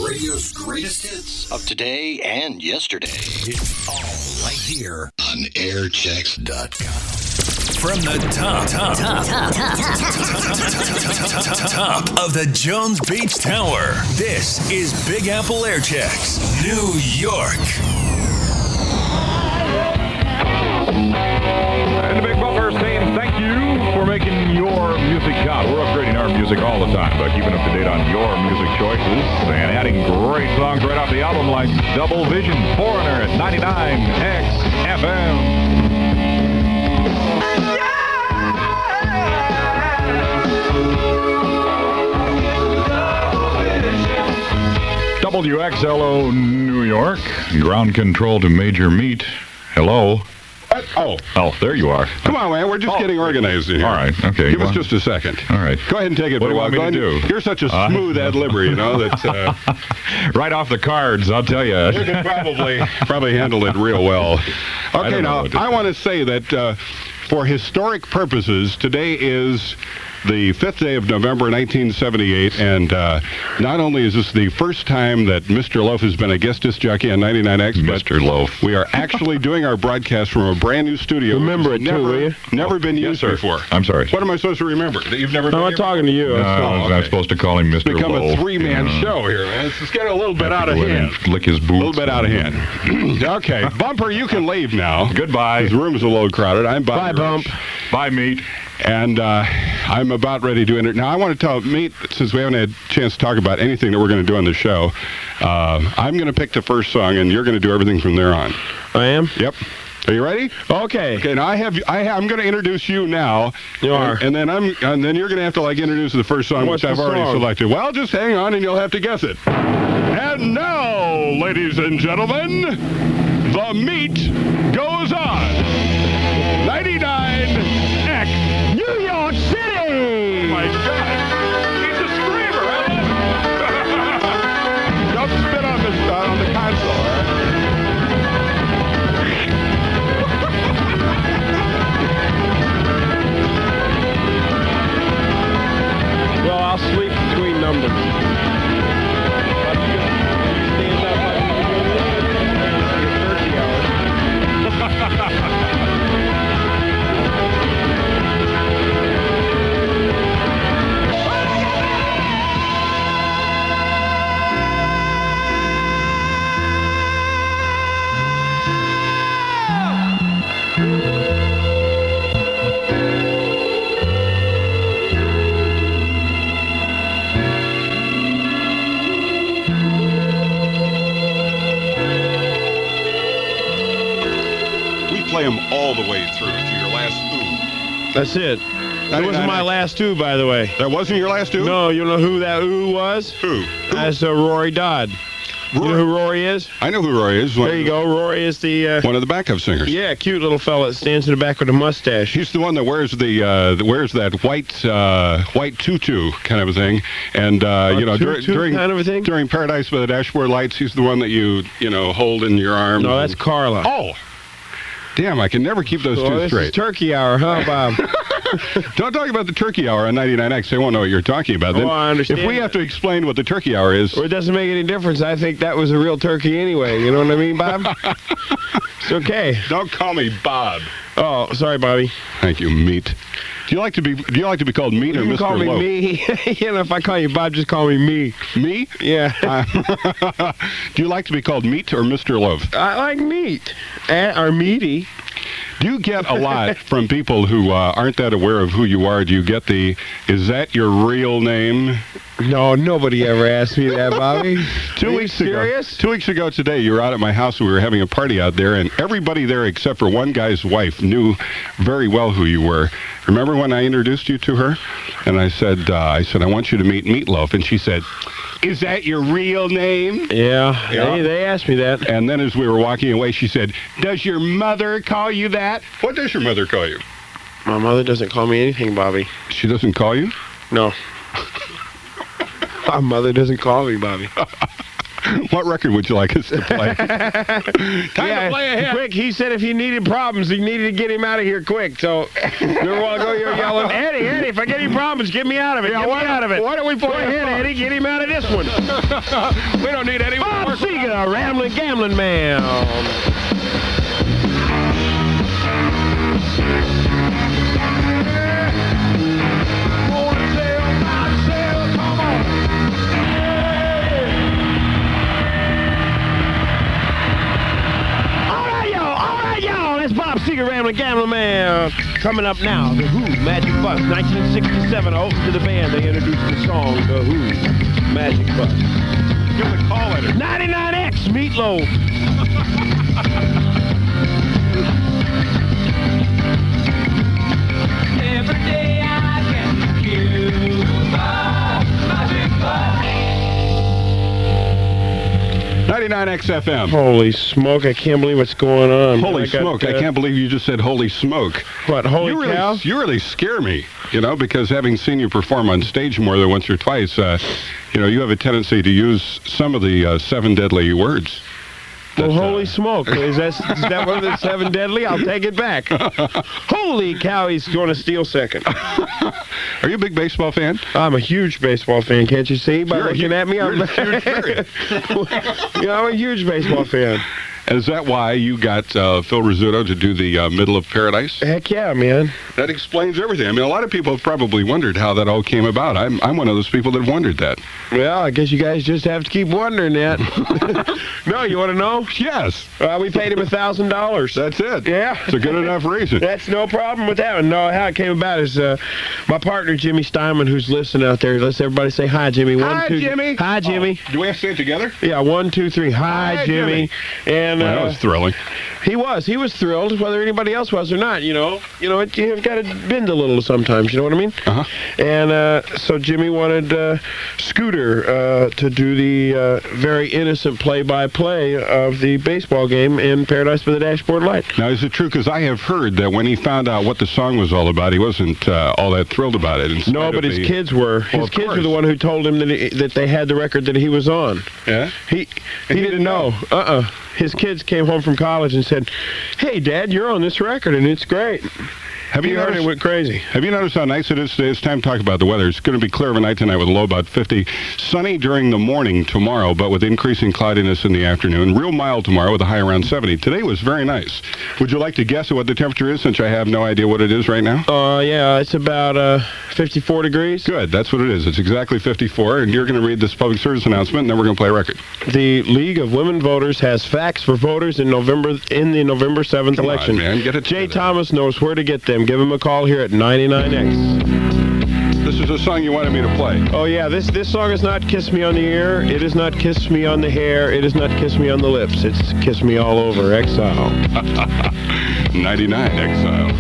Radio's greatest hits of today and yesterday. It's all right here on airchecks.com. From the top of the Jones Beach Tower, this is Big Apple Airchecks, New York. And the Big Bumper saying thank you for making your music count. We're upgrading our music all the time by keeping up to date on your music choices and adding great songs right off the album like Double Vision, Foreigner at 99X FM. WXLO New York, ground control to Major Meat. Hello. Oh, there you are. come on, man. We're just getting organized in here. All right, okay. Give us just a second. All right. Go ahead and take it. What do you want me to do? You're such a smooth ad-libber, you know, that Right off the cards, I'll tell you. you can probably handle it real well. Okay, now, I want to say that for historic purposes, today is the 5th day of November, 1978, and not only is this the first time that Mr. Loaf has been a guest disc jockey on 99X, Mr. Loaf. we are actually doing our broadcast from a brand new studio. Remember it, too, will you? Never been used before. I'm sorry. What am I supposed to remember? That you've never been I'm here? talking to you. I'm supposed to call him Mr. Become Loaf. a three-man show here, man. It's just getting a little bit out of hand. Lick his boots. A little bit out of hand. Okay, Bumper, you can leave now. Goodbye. His room's a little crowded. I'm Bobby Bye, Bump. Bye, Meat. And I'm about ready to enter. Now, I want to tell Meat, since we haven't had a chance to talk about anything that we're going to do on the show, I'm going to pick the first song, and you're going to do everything from there on. I am? Yep. Are you ready? Okay. Okay, now I'm going to introduce you now. You are. And then you're going to have to introduce the first song, What's which I've the already song? selected. Well, just hang on and you'll have to guess it. And now, ladies and gentlemen, the meat goes on. 99X New York City. Oh my God. He's a screamer. Don't spit on the console, all right? Well, I'll sleep between numbers. Stand up like turkey hour. We play them all the way through to your last ooh. That's it. That wasn't my last ooh, by the way. That wasn't your last ooh? No, you know who that ooh was? Who? That's Rory Dodd. You know who Rory is? I know who Rory is. There you go. Rory is the... One of the backup singers. yeah, cute little fella that stands in the back with a mustache. He's the one that wears that white tutu kind of a thing, and tutu kind of a thing? during Paradise by the Dashboard Lights, he's the one that you hold in your arms. No, that's Carla. Oh, damn! I can never keep those two this straight. is turkey hour, huh, Bob? Don't talk about the turkey hour on 99X. They won't know what you're talking about. Then, I understand if we have to explain what the turkey hour is, Well, it doesn't make any difference. I think that was a real turkey anyway. You know what I mean, Bob? It's okay. don't call me Bob. Oh, sorry, Bobby. Thank you, Meat. Do you like to be called Meat or You can Mr. call me Loaf? me. You know, if I call you Bob, just call me me. Me? Yeah. Do you like to be called Meat or Mr. Loaf? I like meat. Or meaty. Do you get a lot from people who aren't that aware of who you are? Do you get is that your real name? No, nobody ever asked me that, Bobby. 2 weeks serious? ago. 2 weeks ago today, you were out at my house. We were having a party out there, and everybody there except for one guy's wife knew very well who you were. Remember when I introduced you to her? And I said, I want you to meet Meatloaf. And she said, is that your real name? Yeah. They asked me that. And then as we were walking away, she said, does your mother call you that? What does your mother call you? My mother doesn't call me anything, Bobby. She doesn't call you? No. My mother doesn't call me, Bobby. What record would you like us to play? Time to play ahead. Quick, he said if he needed problems, he needed to get him out of here quick. So, never want to go here yelling, Eddie, if I get any problems, get me out of it. Get me out of it. Why don't we play Go ahead, Eddie, get him out of this one. We don't need any more. Bob Seger, Rambling Gambling Man. Bob Seger, Rambling Gambling Man. Coming up now, The Who, Magic Bus, 1967. Open to the band, they introduced the song, The Who, Magic Bus. Give the call letter. 99X, Meatloaf. Every day I can hear my magic bus. 99X FM. Holy smoke, I can't believe what's going on. Holy smoke, I can't believe you just said holy smoke. What, holy cow? You really scare me, because having seen you perform on stage more than once or twice, you have a tendency to use some of the 7 deadly words. Well, holy smoke. Is that one of the 7 deadly? I'll take it back. Holy cow, he's going to steal second. Are you a big baseball fan? I'm a huge baseball fan. Can't you see by looking at me? You're a huge fan. I'm a huge baseball fan. Is that why you got Phil Rizzuto to do the Middle of Paradise? Heck yeah, man. That explains everything. I mean, a lot of people have probably wondered how that all came about. I'm one of those people that have wondered that. Well, I guess you guys just have to keep wondering that. No, you want to know? Yes. We paid him $1,000. That's it. Yeah. It's a good enough reason. That's no problem with that one. No, how it came about is my partner, Jimmy Steinman, who's listening out there. Let's everybody say hi, Jimmy. Jimmy. Hi, Jimmy. Do we have to say it together? Yeah, 1, 2, 3. Hi, Jimmy. And that was thrilling. He was thrilled, whether anybody else was or not. You've got to bend a little sometimes. You know what I mean? Uh-huh. And so Jimmy wanted Scooter to do the very innocent play-by-play of the baseball game in Paradise by the Dashboard Light. Now, is it true? Because I have heard that when he found out what the song was all about, he wasn't all that thrilled about it. No, but his kids were. His kids were the one who told him that they had the record that he was on. Yeah? He didn't know. His kids came home from college and said, "Hey, Dad, you're on this record, and it's great." Have you heard it went crazy? Have you noticed how nice it is today? It's time to talk about the weather. It's going to be clear of a night tonight with a low about 50. Sunny during the morning tomorrow, but with increasing cloudiness in the afternoon. Real mild tomorrow with a high around 70. Today was very nice. Would you like to guess at what the temperature is, since I have no idea what it is right now? Yeah, it's about 54 degrees. Good, that's what it is. It's exactly 54, and you're going to read this public service announcement, and then we're going to play a record. The League of Women Voters has facts for voters in the November 7th election. Come on, man. Get it Jay together. Thomas knows where to get them. Give him a call here at 99X. This is a song you wanted me to play. Oh, yeah, this song is not Kiss Me on the Ear. It is not Kiss Me on the Hair. It is not Kiss Me on the Lips. It's Kiss Me All Over, Exile. 99 Exile.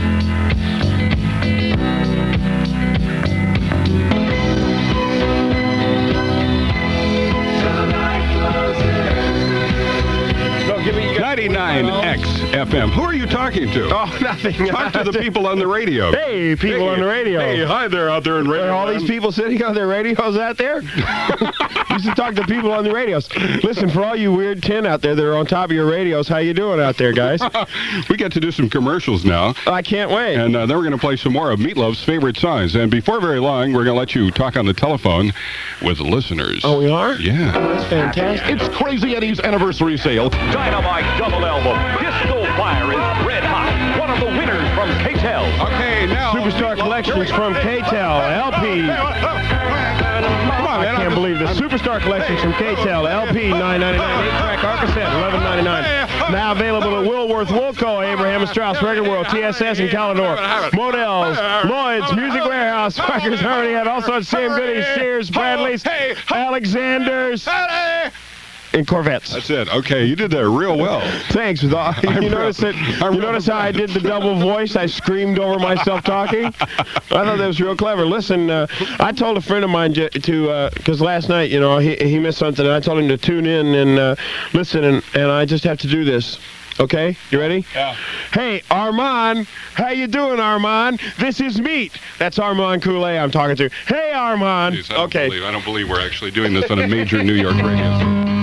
Give me 99X FM. Who are you talking to? Oh, nothing. Talk to the people on the radio. Hey, people on the radio. Hey, hi there out there in radio. Are all these people sitting on their radios out there? Used to talk to people on the radios. Listen, for all you weird 10 out there that are on top of your radios, how you doing out there, guys? We get to do some commercials now. I can't wait. And then we're going to play some more of Meatloaf's favorite songs. And before very long, we're going to let you talk on the telephone with listeners. Oh, we are? Yeah. Oh, that's fantastic. It's Crazy Eddie's anniversary sale. Dynamite double album. Pistol Fire is red hot. One of the winners from K-Tel. Okay, now. Superstar Collections from K-Tel, LP. Come on, man. I can't believe this. Superstar Collections from K-Tel, LP, $9.99. 8-track or cassette, $11.99. Now available at Woolworth, Woolco, Abraham & Strauss, Record World, TSS, and Calendar. Models, Lloyd's, Music Warehouse, Rikers, Harmony, and all sorts of same goodies, Sears, Bradley's, Alexander's, and Corvettes. That's it. Okay, you did that real well. Thanks. You notice how I did the double voice? I screamed over myself talking? I thought that was real clever. Listen, I told a friend of mine because last night, he missed something, and I told him to tune in and listen, and I just have to do this. Okay, you ready? Yeah. Hey, Armand, how you doing, Armand? This is Meat. That's Armand Coulee I'm talking to. Hey, Armand. Jeez, I don't believe we're actually doing this on a major New York radio station.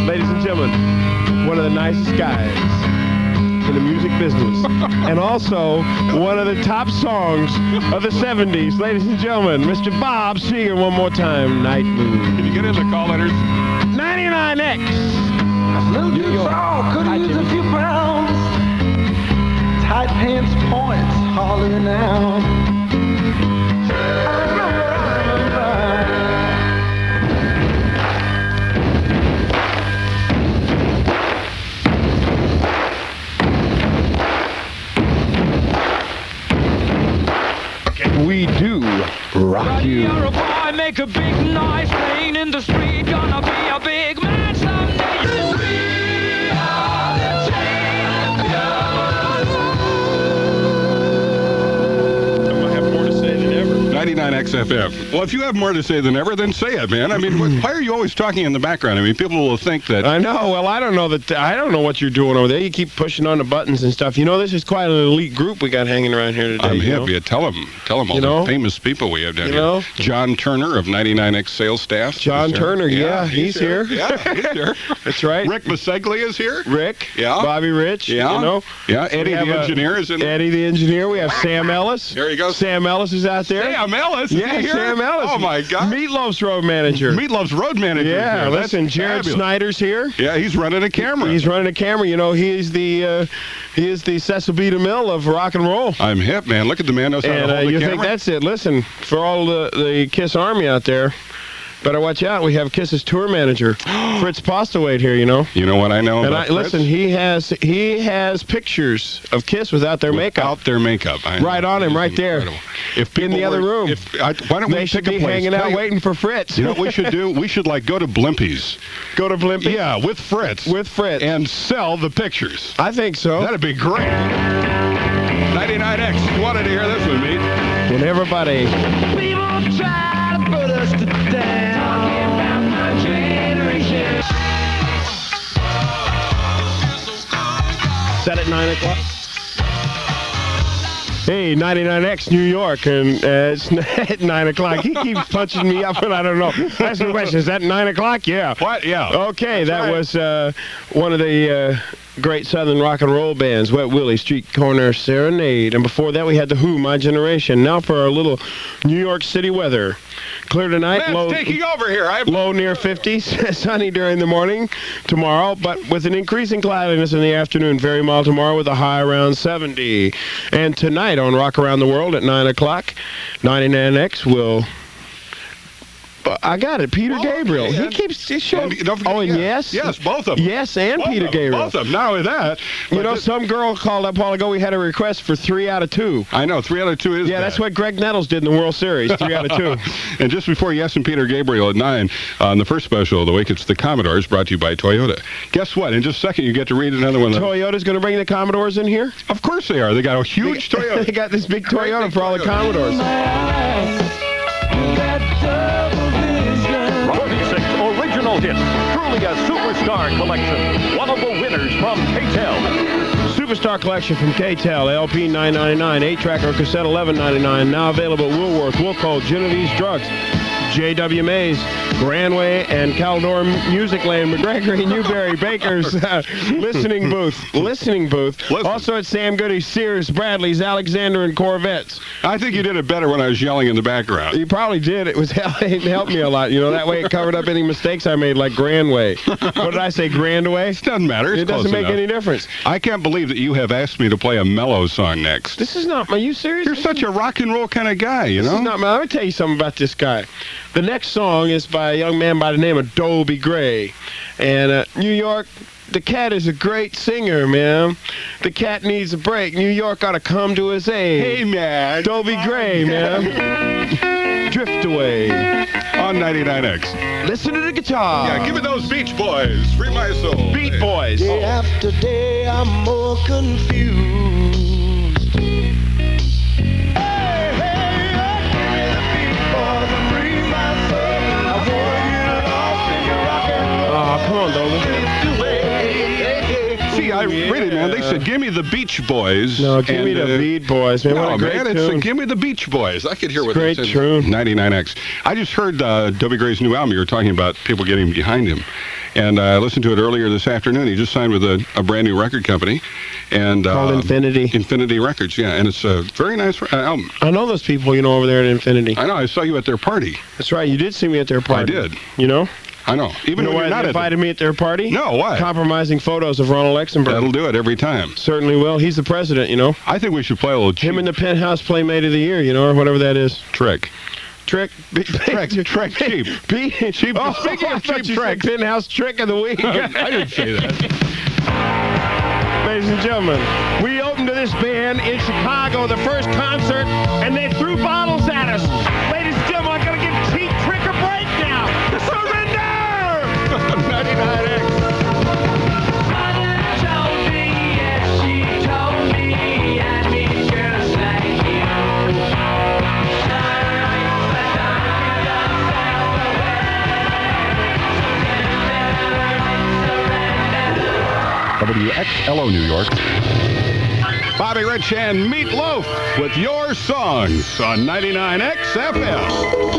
Ladies and gentlemen, one of the nicest guys in the music business. And also, one of the top songs of the 70s. Ladies and gentlemen, Mr. Bob Seger, one more time, Night Moon. Can you get in the call letters? 99X. New York. Could use a few pounds. Tight pants points hollering out. I remember. We do rock you. You're a boy, make a big noise, playing in the street, gonna be a big man someday. We are the champions. I have more to say than ever. 99XFF. Well, if you have more to say than ever, then say it, man. I mean, why are you always talking in the background? I mean, people will think that... I know. Well, I don't know what you're doing over there. You keep pushing on the buttons and stuff. You know, this is quite an elite group we got hanging around here today. I'm hip. Yeah, tell them all the famous people we have down here. John Turner of 99X sales staff. John Turner, he's here. Yeah, he's here. That's right. Rick Maseglia is here. Rick. Yeah. Bobby Rich. Yeah. You know. Yeah, Eddie the engineer is in there. Eddie the engineer. We have Sam Ellis. There you go. Sam Ellis is out there. Sam Ellis? Is he here? Sam Ellis. Oh, my God. Meatloaf's road manager. Meatloaf's road manager. Yeah, listen, Jared fabulous. Snyder's here. Yeah, he's running a camera. He's running a camera. You know, he is the Cecil B. DeMille of rock and roll. I'm hip, man. Look at the man knows how to hold the you camera. think that's it? Listen, for all the Kiss Army out there, better watch out. We have Kiss's tour manager, Fritz Postlewaite here. You know. You know what I know about Fritz? Listen, he has pictures of Kiss without their makeup. Without their makeup. Right on him, right there. If in the other room. Why don't they we should pick be a place? hanging out waiting for Fritz. You know what we should do? We should go to Blimpie's. Go to Blimpie's? Yeah, with Fritz. With Fritz. And sell the pictures. I think so. That'd be great. 99X. You wanted to hear this one, mate? And everybody. People try to put us to down. Talking about my generation. Set at 9 o'clock. Hey, 99X New York, and it's at 9 o'clock. He keeps punching me up, and I don't know. Ask the question, is that 9 o'clock? Yeah. What? Yeah. Okay, That's that right. was one of the great Southern rock and roll bands, Wet Willie, Street Corner Serenade. And before that, we had The Who, My Generation. Now for our little New York City weather. Clear tonight, Matt's taking over here. Low near 50s, sunny during the morning tomorrow, but with an increasing cloudiness in the afternoon. Very mild tomorrow with a high around 70. And tonight on Rock Around the World at 9 o'clock, 99X will... I got it. Peter Gabriel. He keeps showing. Yes. Yes, both of them. Yes, and both Peter Gabriel. Both of them. Not only that. You know, some girl called up a while ago. We had a request for 3 out of 2. I know. 3 out of 2 is Yeah, that's what Greg Nettles did in the World Series. 3 out of 2. And just before Yes and Peter Gabriel at 9, on the first special of the week, it's the Commodores, brought to you by Toyota. Guess what? In just a second, you get to read another one. Toyota's going to bring the Commodores in here? Of course they are. They got a huge Toyota. They got this big Toyota for all the Commodores. 46 original hits. Truly a superstar collection. One of the winners from KTEL. Superstar collection from KTEL, LP $9.99, 8-track or cassette $11.99. Now available at Woolworth, Wilco, Genevieve's Drugs, J.W. Mays, Grandway, and Caldor Music Lane, McGregor, Newberry, Baker's listening booth. Listen. Also at Sam Goody, Sears, Bradley's, Alexander, and Corvettes. I think you did it better when I was yelling in the background. You probably did. It helped me a lot. You know, that way it covered up any mistakes I made, like Grandway. What did I say, Grandway? It doesn't matter. It's It doesn't close make enough. any difference. I can't believe that you have asked me to play a mellow song next. This is not. Are you serious? You're such a rock and roll kind of guy, you know? This is not. Let me tell you something about this guy. The next song is by a young man by the name of Dobie Gray. And New York, the cat is a great singer, man. The cat needs a break. New York ought to come to his aid. Hey, man. Dobie Gray, man. Drift Away. On 99X. Listen to the guitar. Yeah, give me those Beach Boys. Free my soul. Beat Boys. Day after day, I'm more confused. Oh, come on, Dobie. See, I really, man, they said, give me the Beach Boys. No, give me the Beat Boys, man. What No, a great man, tune. it's give me the Beach Boys. I could hear what Great they said. tune. 99X. I just heard Dobie Gray's new album. You were talking about people getting behind him. And I listened to it earlier this afternoon. He just signed with a brand new record company. And called Infinity. Infinity Records, yeah. And it's a very nice album. I know those people, over there at Infinity. I know. I saw you at their party. That's right. You did see me at their party. I did. I know. Even when you're not they invited me at their party? No, why? Compromising photos of Ronald Luxemburg. That'll do it every time. Certainly will. He's the president, I think we should play a little cheap. Him and the Penthouse Playmate of the Year, or whatever that is. Trick. Trick cheap. Cheap. Oh, speaking of cheap Trick. Penthouse Trick of the Week. I didn't say that. Ladies and gentlemen, we opened to this band in Chicago, the first concert, and they threw bottles at us. Ladies and gentlemen, I'm going to give Cheap Trick a break now. Surrender! 99X. WXLO New York. Bobby Rich and Meatloaf with Your Songs on 99X FM.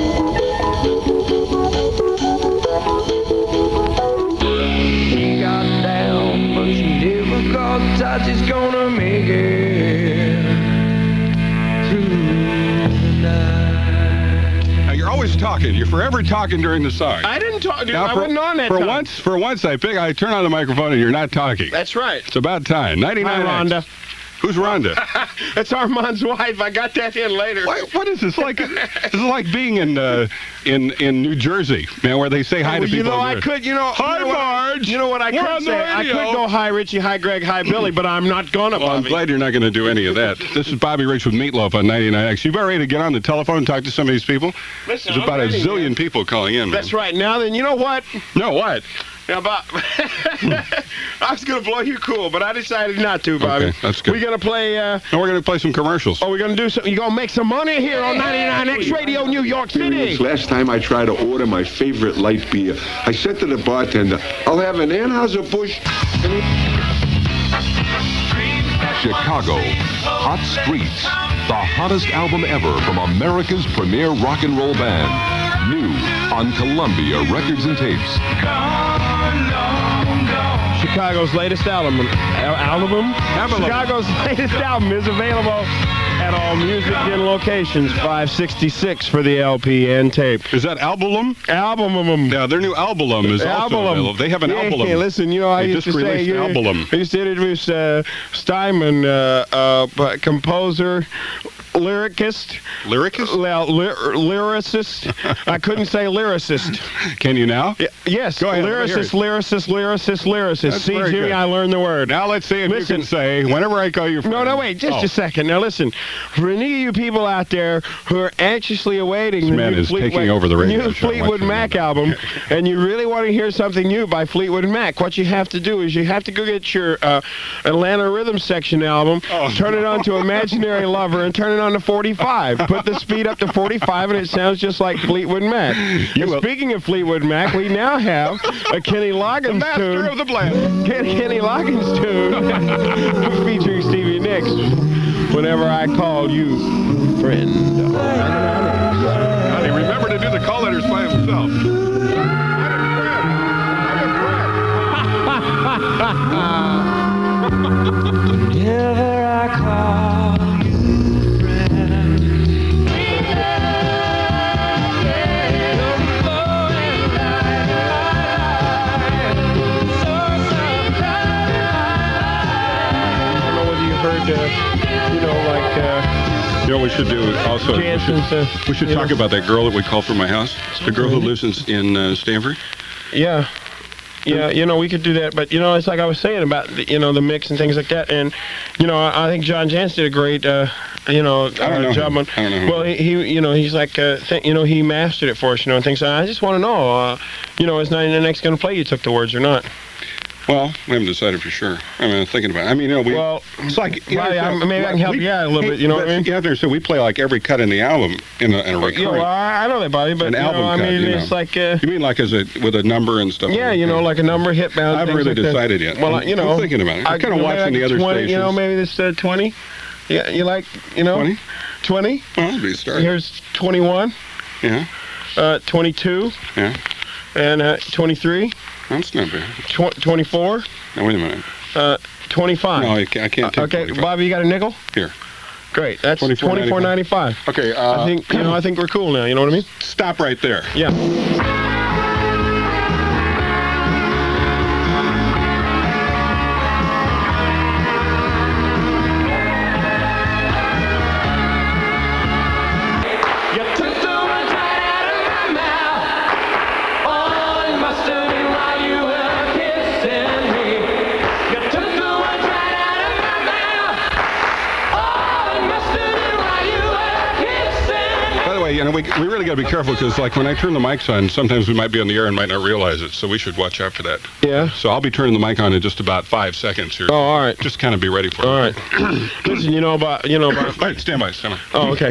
She got down, but she never got tight. She's gonna make it through the night. Now, you're always talking. You're forever talking during the song. I didn't talk. Dude, now, I wasn't on that time. For once, I turn on the microphone and you're not talking. That's right. It's about time. 99X. Hi, Rhonda. Who's Rhonda? That's Armand's wife. I got that in later. What is this like? This is like being in New Jersey, man, where they say hi to people. I could, Hi, Marge. You know what I could say? I could go hi, Richie, hi, Greg, hi, Billy, but I'm not gonna. Well, I'm glad you're not going to do any of that. This is Bobby Rich with Meatloaf on 99X. You about ready to get on the telephone and talk to some of these people? Listen, there's about a zillion people calling in. That's right. Now then, you know what? No, what? Now, Bob, I was going to blow you cool, but I decided not to, Bobby. Okay, that's good. We're going to play... no, we're going to play some commercials. Oh, we're going to do something. You're going to make some money here on 99X Radio, New York City. Last time I tried to order my favorite light beer, I said to the bartender, I'll have an Anheuser-Busch. Chicago, Hot Streets, the hottest album ever from America's premier rock and roll band. New on Columbia Records and Tapes. Chicago's latest album. Chicago's latest album is available at all music in locations. $5.66 for the LP and tape. Is that Albulum? Albulum. Yeah, their new Albulum is also available. They have an Albulum. Hey, listen, I used to say Albulum. I used to introduce Steinman, composer, lyricist. Lyricist? Well, lyricist. I couldn't say lyricist. Can you now? Yes. Go ahead. Lyricist. That's See, Jimmy, good. I learned the word. Now let's see if you can say, whenever I call you friend. No, wait, just a second. Now listen, for any of you people out there who are anxiously awaiting this man is taking over the radio new show. Fleetwood Mac album, and you really want to hear something new by Fleetwood Mac, what you have to do is you have to go get your Atlanta Rhythm Section album, turn it on to Imaginary Lover, and turn it on to 45. Put the speed up to 45, and it sounds just like Fleetwood Mac. Speaking of Fleetwood Mac, we now have a Kenny Loggins tune. The master of the blend. Kenny Loggins tune featuring Stevie Nicks. Whenever I call you friend. Honey, remember to do the call letters by himself. Whenever I call you friend, You know what we should do also? We should talk about that girl that we called from my house. The girl who lives in Stanford. Yeah. Yeah, we could do that, but it's like I was saying about the mix and things like that, and I think John Jantz did a great job on. Well, he's like he mastered it for us, and things. I just want to know, is 99X going to play You Took the Words or not? Well, we haven't decided for sure. I mean, I'm thinking about it. I mean, it's like... maybe I can help you out a little bit, what I mean? Yeah, so we play like every cut in the album in a recurring... I know that, Bobby, but, an album cut, it's like... you mean like with a number and stuff? Yeah, like a number, hit bound, I haven't really decided yet. Well, I'm thinking about it. I'm kind of watching the other 20, stations. Maybe this 20? Yeah, you like, 20? 20? Well, that'd be a start. Here's 21. Yeah. 22. Yeah. And 23? That's not bad. 24? Now, wait a minute. 25. No, I can't take Okay, 25. Bobby, you got a nickel? Here. Great. That's $24.95. Okay. I think we're cool now. You know what I mean? Stop right there. Yeah. We really got to be careful because, like, when I turn the mics on, sometimes we might be on the air and might not realize it. So we should watch out for that. Yeah. So I'll be turning the mic on in just about 5 seconds here. Oh, all right. Just kind of be ready for it. All right. Listen, you know about. Wait, stand by. Oh, okay.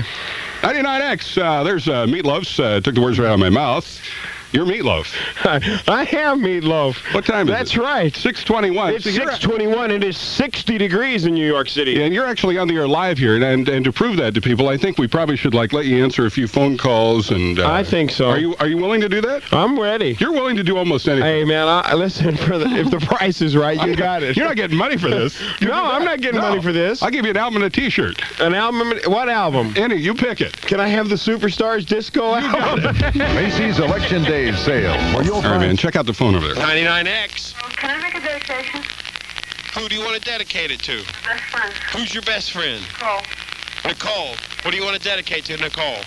99X. There's Meatloaf's. Took the words right out of my mouth. You're Meatloaf. I am Meatloaf. What time is it? That's right. 6:21. It's 6:21. It is 60 degrees in New York City. Yeah, and you're actually on the air live here, and to prove that to people, I think we probably should let you answer a few phone calls. And I think so. Are you willing to do that? I'm ready. You're willing to do almost anything. Hey man, listen. If the price is right, you got it. You're not getting money for this. No, I'm not getting money for this. I'll give you an album and a T-shirt. An album? What album? Any, you pick it. Can I have the Superstars Disco album? Macy's Election Day sale. All right, man. Check out the phone over there. 99X. Can I make a dedication? Who do you want to dedicate it to? Best friend. Who's your best friend? Nicole. Nicole. What do you want to dedicate to Nicole?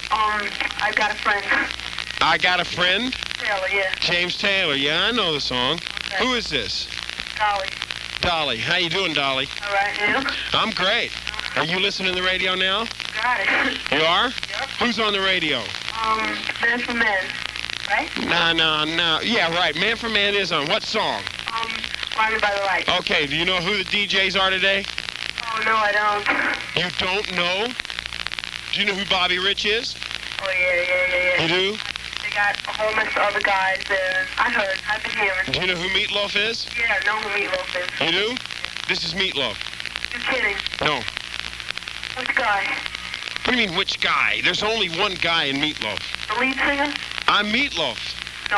I've got a friend. I got a friend? Taylor, yeah. James Taylor. Yeah, I know the song. Okay. Who is this? Dolly. Dolly. How you doing, Dolly? All right, you? I'm great. Are you listening to the radio now? Got it. You are? Yep. Who's on the radio? Man for Men. Right? No. Yeah, right. Man for Man is on. What song? Blinded by the Light. Okay, do you know who the DJs are today? Oh, no, I don't. You don't know? Do you know who Bobby Rich is? Oh, yeah. You do? They got a whole mess of other guys there. I've been hearing. Do you know who Meatloaf is? Yeah, I know who Meatloaf is. You do? This is Meatloaf. You're kidding. No. Which guy? What do you mean, which guy? There's only one guy in Meatloaf. The lead singer? I'm Meatloaf. No.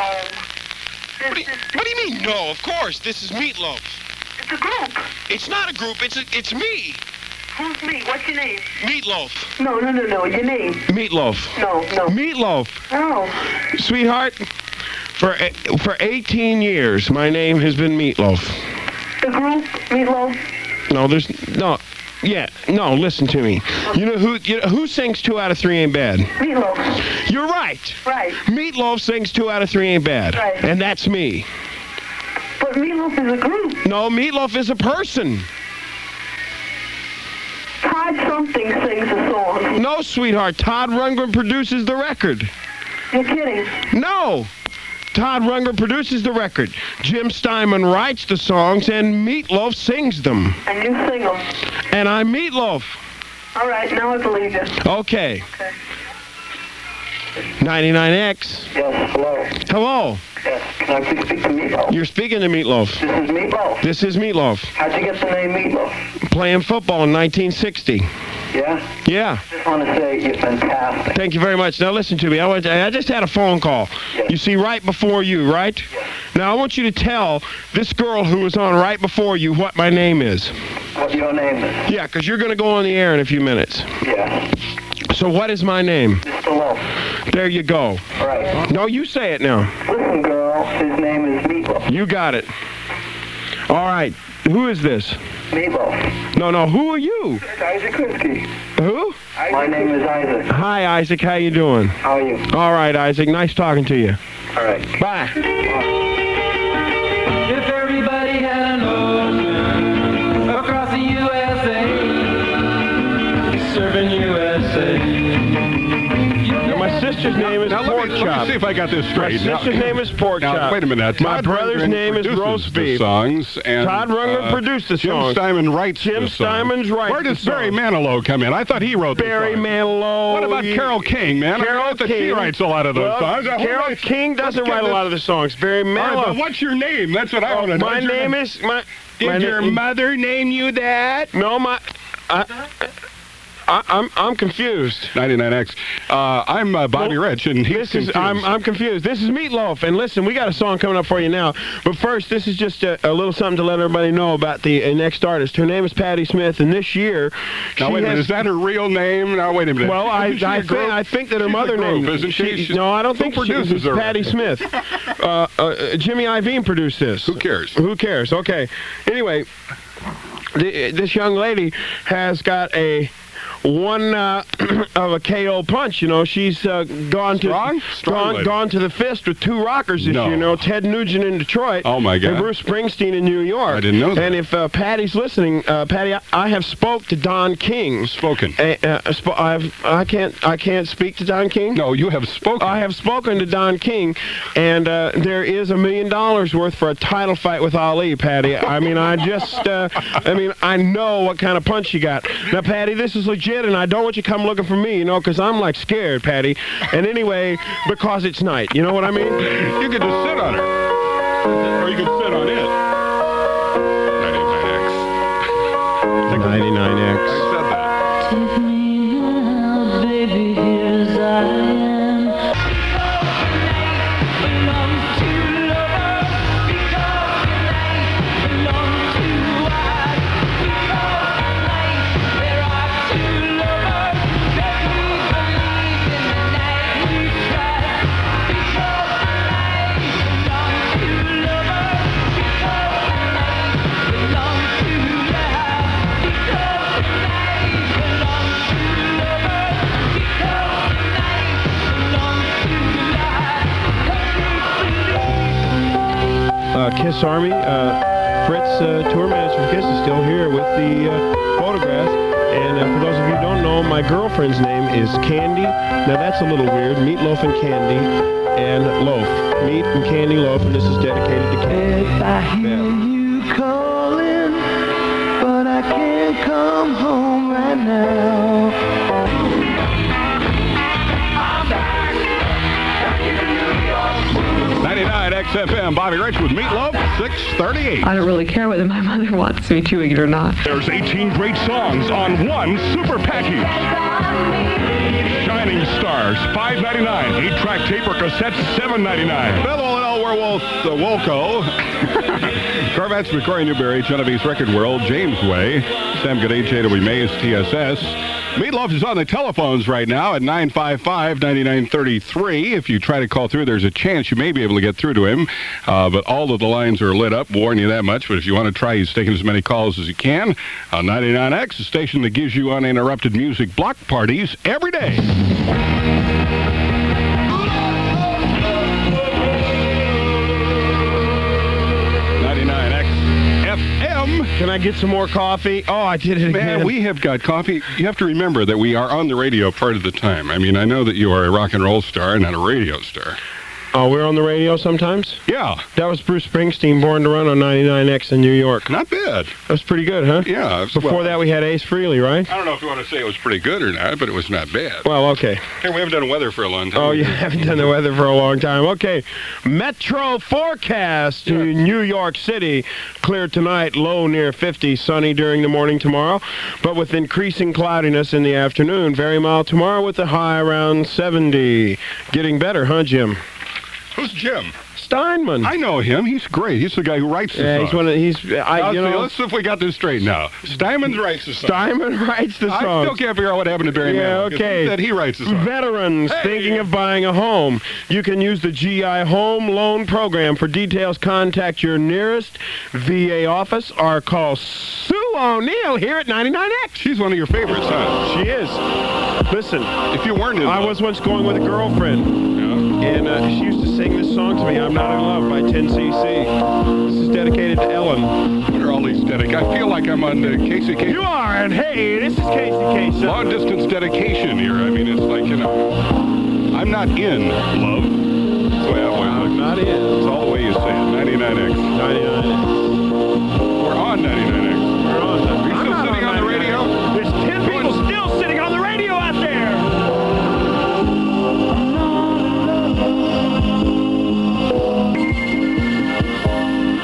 What do you mean, no? Of course, this is Meatloaf. It's a group. It's not a group, it's me. Who's me? What's your name? Meatloaf. No, your name. Meatloaf. No. Meatloaf. Oh. Sweetheart, for 18 years, my name has been Meatloaf. The group, Meatloaf? No, there's no. Yeah, no. Listen to me. You know who sings 2 out of 3 ain't bad? Meatloaf. You're right. Right. Meatloaf sings 2 out of 3 ain't bad. Right. And that's me. But Meatloaf is a group. No, Meatloaf is a person. Todd something sings a song. No, sweetheart. Todd Rundgren produces the record. You're kidding. No. Todd Rundgren produces the record. Jim Steinman writes the songs, and Meatloaf sings them. And you sing them. And I'm Meatloaf. All right, now I believe you. Okay. 99X. Yes, hello. Hello. Yes, can I please speak to Meatloaf? You're speaking to Meatloaf. This is Meatloaf. This is Meatloaf. How'd you get the name Meatloaf? Playing football in 1960. Yeah? Yeah. Just want to say you're fantastic. Thank you very much. Now listen to me. I just had a phone call. Yes. You see, right before you, right? Yes. Now I want you to tell this girl who was on right before you what my name is. What your name is? Yeah, because you're going to go on the air in a few minutes. Yeah. So what is my name? Mr. Loaf. There you go. All right. No, you say it now. Listen, girl, his name is Meatloaf. You got it. All right. Who is this? Meatloaf. No. Who are you? Isaac Krisky. Who? My name is Isaac. Hi, Isaac. How you doing? How are you? All right, Isaac. Nice talking to you. All right. Bye. If everybody had an ocean across the USA, serving USA. My sister's name is Pork Chop. Let me see if I got this straight. My sister's name is Pork Chop. Now, wait a minute. My brother's name is Roast Beef. Songs and Todd Rundgren produced the songs. Jim Steinman writes Jim the songs. Steinman's writes Where does the Barry songs. Manilow come in? I thought he wrote the Barry songs. Manilow. What about Carole King, man? Carole I know that she King writes a lot of those songs. Carole King doesn't write a lot of the songs. Barry Manilow. All right, but what's your name? That's what I want to know. My name is... Did your mother name you that? No, I'm confused. 99X. I'm Bobby Rich, and he's confused. I'm confused. This is Meatloaf, and listen, we got a song coming up for you now. But first, this is just a little something to let everybody know about the next artist. Her name is Patti Smith, and this year... Now, wait a minute. Is that her real name? Now, wait a minute. Well, I think that her mother name... Isn't she? No, I don't think produces her. Patti Smith. Jimmy Iovine produced this. Who cares? Who cares? Okay. Anyway, this young lady has got one of a KO punch. You know, she's gone to the fist with 2 rockers this year. You know, Ted Nugent in Detroit. Oh my God. And Bruce Springsteen in New York. I didn't know that. And if Patty's listening, Patty, I have spoke to Don King. Spoken. I can't speak to Don King. No, you have spoken. I have spoken to Don King, and there is $1 million worth for a title fight with Ali, Patty. I mean, I know what kind of punch you got. Now, Patty, this is legit. And I don't want you to come looking for me, you know, because I'm, like, scared, Patty. And anyway, because it's night. You know what I mean? You could just sit on her. Or you could sit on it. 99X. I said that. Take me now, baby, here's I am. Kiss Army, Fritz, tour manager for Kiss, is still here with the photograph. And for those of you who don't know, my girlfriend's name is Candy. Now that's a little weird. Meatloaf and Candy and Loaf. Meat and Candy Loaf, and this is dedicated to Candy. If I hear you calling, but I can't come home right now. 99X FM, Bobby Rich with Meatloaf, 638. I don't really care whether my mother wants me to eat or not. There's 18 great songs on one super package. Shining Stars, $5.99. 8-track tape or cassette, $7.99. Bevel and L. Werewolf, Wolco. Corvettes, McCrory Newberry, Genevieve's Record World, James Way, Sam Goday, J.W. Mays, TSS. Meatloaf is on the telephones right now at 955-9933. If you try to call through, there's a chance you may be able to get through to him. But all of the lines are lit up. Warn you that much. But if you want to try, he's taking as many calls as he can on 99X, the station that gives you uninterrupted music block parties every day. Can I get some more coffee? Oh, I did it again. Man, we have got coffee. You have to remember that we are on the radio part of the time. I mean, I know that you are a rock and roll star and not a radio star. Oh, we're on the radio sometimes? Yeah. That was Bruce Springsteen, Born to Run on 99X in New York. Not bad. That was pretty good, huh? Yeah. Before that, we had Ace Frehley, right? I don't know if you want to say it was pretty good or not, but it was not bad. Well, okay. Hey, we haven't done weather for a long time. Oh, you haven't done the weather for a long time. Okay. Metro forecast to New York City. Clear tonight, low near 50, sunny during the morning tomorrow, but with increasing cloudiness in the afternoon. Very mild tomorrow with a high around 70. Getting better, huh, Jim? Who's Jim? Steinman. I know him. He's great. He's the guy who writes the songs. He's one of let's see if we got this straight now. Steinman writes the songs. Steinman writes the songs. I still can't figure out what happened to Barry Manilow. Okay. He said he writes the songs. Veterans thinking of buying a home. You can use the GI Home Loan Program. For details, contact your nearest VA office or call Sue O'Neill here at 99X. She's one of your favorites, huh? She is. Listen, if you weren't in I was once going with a girlfriend. And she used to sing this song to me, I'm Not in Love by 10cc. This is dedicated to Ellen. What are all these dedicated? I feel like I'm on Casey Kasem. You are, and hey, this is Casey Kasem. Long distance dedication here. I mean, it's like, I'm not in love. That's the way I'm not in. It's all the way you say it. 99X. 99X. We're on 99X. We're on 99X. Are you still sitting on the radio? There's 10 people still sitting on the radio out there.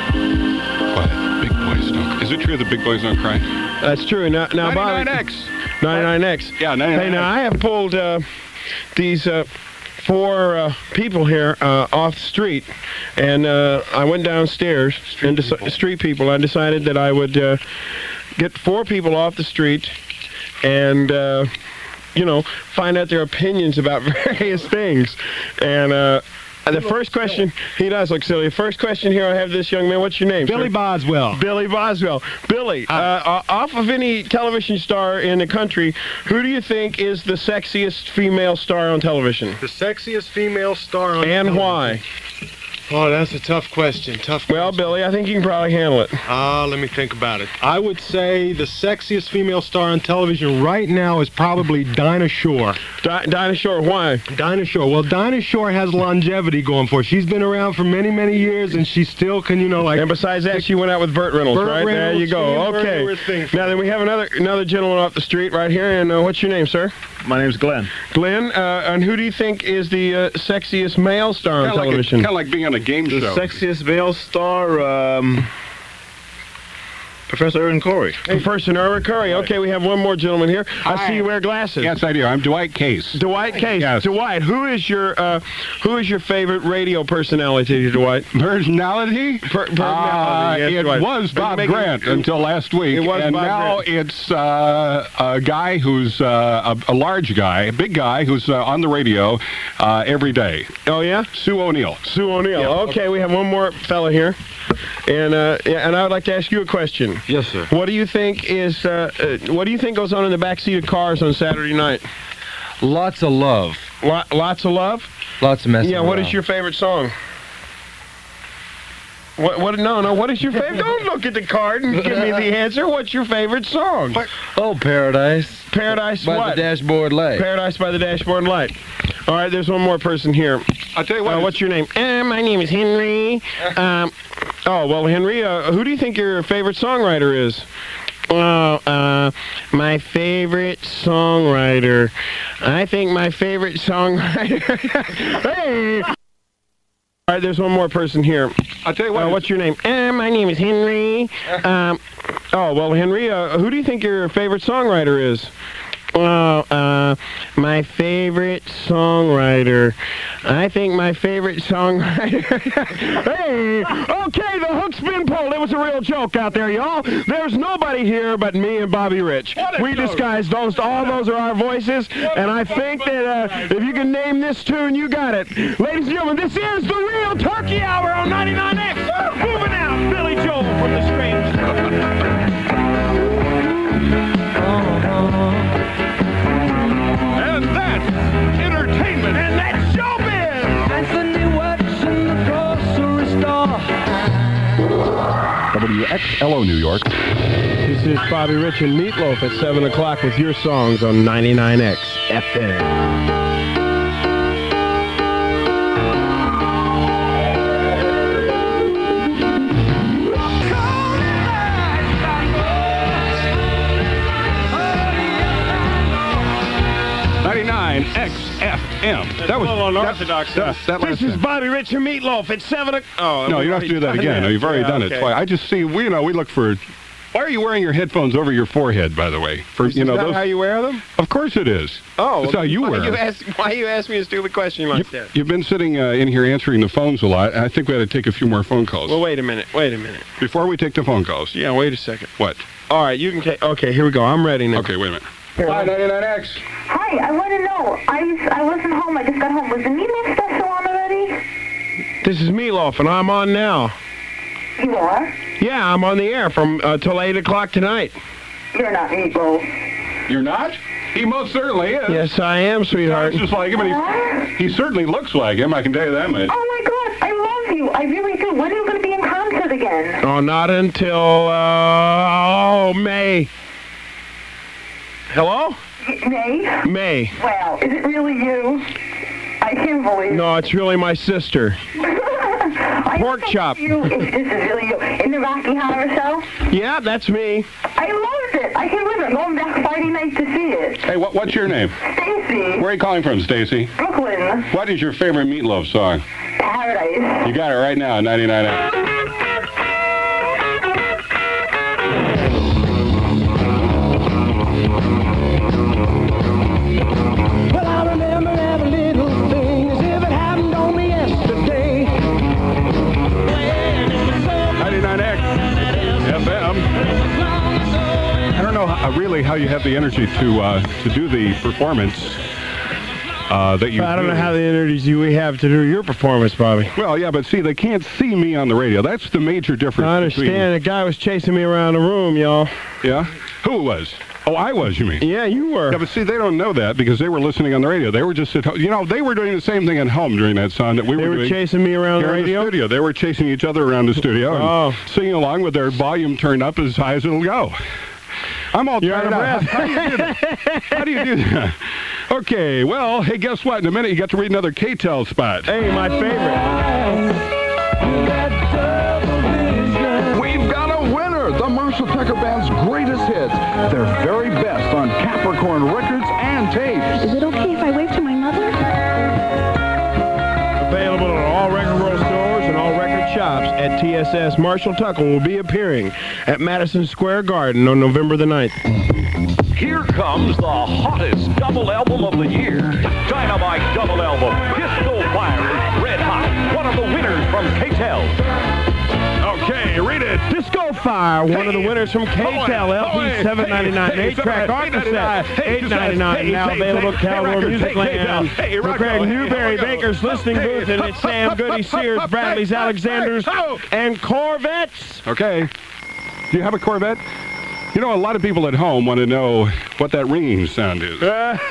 Is it true that big boys don't cry? That's true. Now, 99X. 99X. Yeah, 99X. Hey, now I have pulled these 4 people here off the street, and I went downstairs. Street people. I decided that I would get 4 people off the street and, find out their opinions about various things. And the first question, he does look silly. The first question here I have this young man. What's your name, Billy sir? Boswell. Billy Boswell. Billy, off of any television star in the country, who do you think is the sexiest female star on television? The sexiest female star on And television. why? Oh, that's a tough question. Well, Billy, I think you can probably handle it. Let me think about it. I would say the sexiest female star on television right now is probably Dinah Shore. Dinah Shore, why? Dinah Shore. Well, Dinah Shore has longevity going for her. She's been around for many, many years, and she still can, And besides that, she went out with Burt Reynolds, right? There you go. Okay. Now, then we have another gentleman off the street right here, and what's your name, sir? My name's Glenn. Glenn, and who do you think is the sexiest male star on television? Kind of like being on a game show. The sexiest male star, Professor Irwin Corey. Professor Irwin Corey. Okay, we have one more gentleman here. I see you wear glasses. Yes, I do. I'm Dwight Case. Dwight Case. Yes. Dwight, who is your favorite radio personality, Dwight? Personality? Personality. It was Bob Grant until last week. It was and Bob now Grant. it's a guy who's a large guy, a big guy who's on the radio every day. Oh, yeah? Sue O'Neill. Sue O'Neill. Yeah. Okay, we have one more fella here. And I would like to ask you a question. Yes, sir. What do you think goes on in the back seat of cars on Saturday night? Lots of love. Lots of love? Lots of messing Yeah, what around. is your favorite song? No, what is your favorite? Don't look at the card and give me the answer. What's your favorite song? Oh, Paradise. Paradise by what? the Dashboard Light. Paradise by the Dashboard Light. All right, there's one more person here. I'll tell you what. What's your name? My name is Henry. Henry, who do you think your favorite songwriter is? My favorite songwriter. I think my favorite songwriter. Hey! All right, there's one more person here. I'll tell you what. What's your name? My name is Henry. Henry, who do you think your favorite songwriter is? My favorite songwriter. I think my favorite songwriter. Hey! Okay, the hook's been pulled. It was a real joke out there, y'all. There's nobody here but me and Bobby Rich. We disguised those. All those are our voices. And I think that if you can name this tune, you got it. Ladies and gentlemen, this is the Real Turkey Hour on 99X. Moving out, Billy Joel from the Strange. And that's entertainment. And that's showbiz. Anthony works in the grocery store. WXLO New York. This is Bobby Rich and Meatloaf at 7 o'clock with your songs on 99X FM. XFM. That was a little unorthodox. This is Bobby Rich and Meatloaf at 7 o'clock. Oh, No, you don't have to do that again. No, you've already done it twice. I just see, we look for... Why are you wearing your headphones over your forehead, by the way? Is that how you wear them? Of course it is. Oh. That's how you wear them. Why you ask me a stupid question like that? You've been sitting in here answering the phones a lot, and I think we ought to take a few more phone calls. Well, wait a minute. Before we take the phone calls. Yeah, wait a second. What? All right, you can take... Okay, here we go. I'm ready now. Okay, wait a minute. Hi, 99X. Hi, I want to know. I wasn't home. I just got home. Was the Meatloaf special on already? This is Meatloaf, and I'm on now. You are? Yeah, I'm on the air from till 8 o'clock tonight. You're not Meatloaf. You're not? He most certainly is. Yes, I am, sweetheart. Sounds just like him, and he certainly looks like him, I can tell you that much. Oh, my God. I love you. I really do. When are you going to be in concert again? Oh, not until, May. Hello? May? May. Wow. Is it really you? I can't believe it. No, it's really my sister. Pork chop. This is really you. In the Rocky Horror Show? Yeah, that's me. I loved it. I can't believe it. I'm going back Friday night to see it. Hey, what's your name? Stacy. Where are you calling from, Stacy? Brooklyn. What is your favorite Meatloaf song? Paradise. You got it right now, 99X. really how you have the energy to do the performance that you. I don't know how the energy we have to do your performance, Bobby. Well, yeah, but see, they can't see me on the radio. That's the major difference. I understand. The guy was chasing me around the room, y'all. Yeah? Who was? Oh, I was, you mean? Yeah, you were. Yeah, but see, they don't know that because they were listening on the radio. They were just at home. You know, they were doing the same thing at home during that song that we were doing. They were chasing me around the radio? In the studio. They were chasing each other around the studio and singing along with their volume turned up as high as it'll go. I'm all tired out. How do you do that? How do you do that? Okay, well, hey, guess what? In a minute, you got to read another K-Tel spot. Hey, my favorite. We've got a winner, the Marshall Tucker Band's greatest hits. Their very best on Capricorn records and tapes. Is it okay if I wave to my mother? Available at all Record World stores and all record shops at TSS. Marshall Tucker will be appearing at Madison Square Garden on November the 9th. Here comes the hottest double album of the year. Dynamite double album. Disco Fire is red hot. One of the winners from K-Tel. Okay, read it. Disco Fire, one of the winners from K-Tel, LP $7.99, 8-track Arcaset, $8.99, now available at Caldor Music Land. For Craig Newberry, Baker's Listening Booth, and it's Sam Goody, Sears, Bradley's, Alexander's, and Corvettes. Okay. Do you have a Corvette? You know, a lot of people at home want to know what that ringing sound is.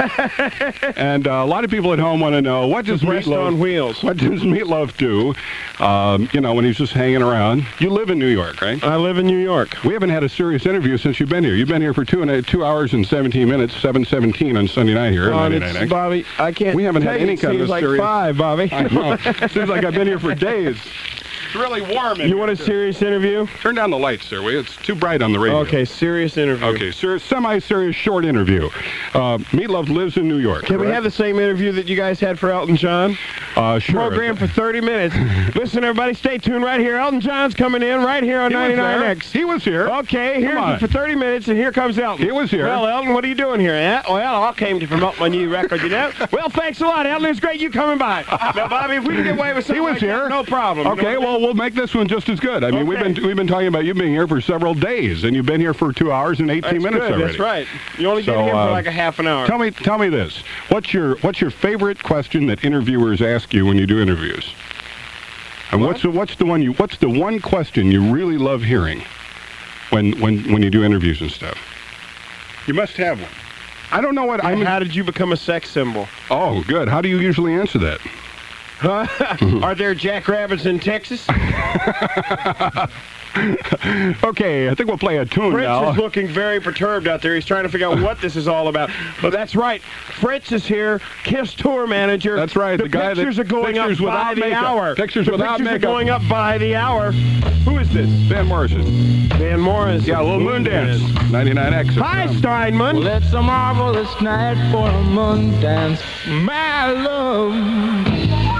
And a lot of people at home want to know, what does Meatloaf on wheels? What does Meatloaf do, you know, when he's just hanging around? You live in New York, right? I live in New York. We haven't had a serious interview since you've been here. You've been here for 2 hours and 17 minutes, 7:17 on Sunday night here. Bobby, I can't. We haven't had any kind of like serious. 5, Bobby. I know. Seems like I've been here for days. It's really warm in You want a serious interview? Turn down the lights there, will you? It's too bright on the radio. Okay, serious interview. Okay, semi-serious short interview. Meatloaf lives in New York. Can we have the same interview that you guys had for Elton John? Sure. Program for 30 minutes. Listen, everybody, stay tuned right here. Elton John's coming in right here on 99X. He was here. Okay, here's for 30 minutes, and here comes Elton. He was here. Well, Elton, what are you doing here? Well, I came to promote my new record, you know. Well, thanks a lot, Elton. It's great you coming by. Now, Bobby, if we can get away with something like that, no problem. Okay, well, we'll make this one just as good. I mean, we've been talking about you being here for several days, and you've been here for 2 hours and 18 minutes already. That's right. You only get here for like a half an hour. Tell me this. What's your favorite question that interviewers ask you when you do interviews? And what's the one question you really love hearing when you do interviews and stuff? You must have one. I don't know what How did you become a sex symbol? Oh, good. How do you usually answer that? Are there jackrabbits in Texas? Okay, I think we'll play a tune now. Fritz is looking very perturbed out there. He's trying to figure out what this is all about. But that's right. Fritz is here, KISS tour manager. That's right. The guy pictures are going up by the hour. Pictures without makeup. Are going up by the hour. Who is this? Van Morrison. Van Morrison. Yeah, a little moon dance. 99X. Hi, Steinman. Well, it's a marvelous night for a moon dance, my love.